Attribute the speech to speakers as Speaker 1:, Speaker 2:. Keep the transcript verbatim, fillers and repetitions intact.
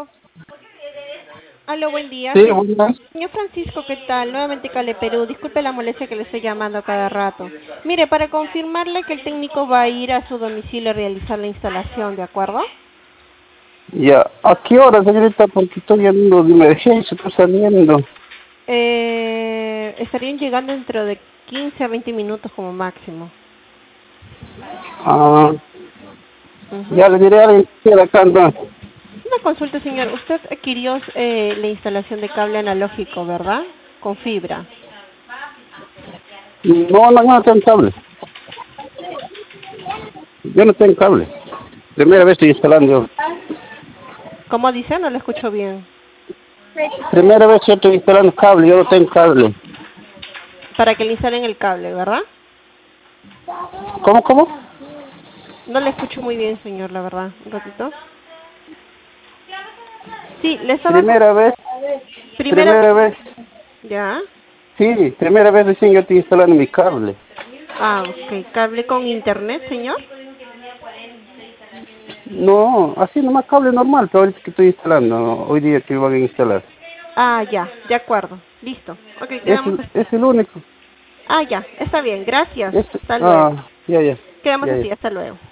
Speaker 1: Aló. Aló, buen día.
Speaker 2: Sí,
Speaker 1: Se-
Speaker 2: buenas.
Speaker 1: Señor Francisco, ¿qué tal? Nuevamente Cale Perú. Disculpe la molestia que le estoy llamando a cada rato. Mire, para confirmarle que el técnico va a ir a su domicilio a realizar la instalación, ¿de acuerdo?
Speaker 2: Ya, ¿a qué hora, señorita? Porque estoy yendo de emergencia, estoy saliendo.
Speaker 1: Eh, estarían llegando dentro de quince a veinte minutos como máximo.
Speaker 2: Ah,
Speaker 1: Ujú.
Speaker 2: ya le diré a alguien que quiera acá, ¿no?
Speaker 1: Una consulta, señor. Usted adquirió eh, la instalación de cable analógico, ¿verdad? Con fibra.
Speaker 2: No, no, yo no tengo cable. Yo no tengo cable. Primera vez estoy instalando.
Speaker 1: ¿Cómo dice? No lo escucho bien.
Speaker 2: Primera vez que estoy instalando cable, yo no tengo cable.
Speaker 1: Para que le instalen el cable, ¿verdad?
Speaker 2: ¿Cómo, cómo?
Speaker 1: No le escucho muy bien, señor, la verdad. Un ratito. Sí, le estaba... co-
Speaker 2: Primera vez,
Speaker 1: Primera...
Speaker 2: primera vez.
Speaker 1: ¿Ya?
Speaker 2: Sí, primera vez recién yo estoy instalando mi cable.
Speaker 1: Ah, ok. ¿Cable con internet, señor?
Speaker 2: No, así nomás cable normal, pero ahorita que estoy instalando, hoy día que van a instalar.
Speaker 1: Ah, ya. De acuerdo. Listo. Ok,
Speaker 2: Es,
Speaker 1: quedamos... as-
Speaker 2: es el único.
Speaker 1: Ah, ya. Está bien. Gracias.
Speaker 2: Es,
Speaker 1: Hasta luego.
Speaker 2: ah, ya, ya,
Speaker 1: Quedamos
Speaker 2: ya, ya.
Speaker 1: así. Hasta luego.